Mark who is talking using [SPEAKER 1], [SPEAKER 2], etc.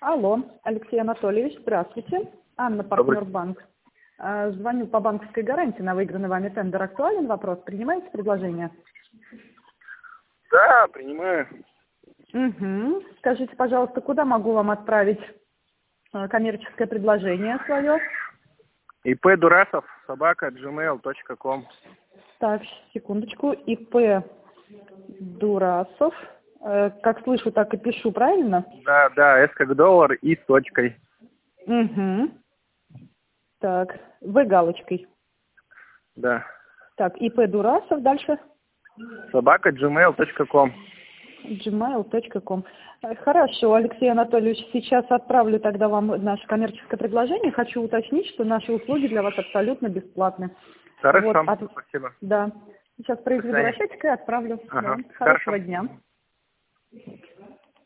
[SPEAKER 1] Алло, Алексей Анатольевич, здравствуйте. Анна, партнер банк. Звоню по банковской гарантии на выигранный вами тендер. Актуален вопрос? Принимаете предложение?
[SPEAKER 2] Да, принимаю.
[SPEAKER 1] Угу. Скажите, пожалуйста, куда могу вам отправить коммерческое предложение свое?
[SPEAKER 2] ИП Дурасов, @gmail.com.
[SPEAKER 1] Так, секундочку. ИП Дурасов. Как слышу, так и пишу, правильно?
[SPEAKER 2] Да, С как доллар и с точкой.
[SPEAKER 1] Угу. Так, В галочкой.
[SPEAKER 2] Да.
[SPEAKER 1] Так, ИП Дурасов, дальше?
[SPEAKER 2] @gmail.com.
[SPEAKER 1] gmail.com. Хорошо, Алексей Анатольевич, сейчас отправлю тогда вам наше коммерческое предложение. Хочу уточнить, что наши услуги для вас абсолютно бесплатны.
[SPEAKER 2] Хорошо,
[SPEAKER 1] Вот,
[SPEAKER 2] спасибо.
[SPEAKER 1] Да. Сейчас произведу расчетик и отправлю.
[SPEAKER 2] Ага,
[SPEAKER 1] Да. Хорошего дня.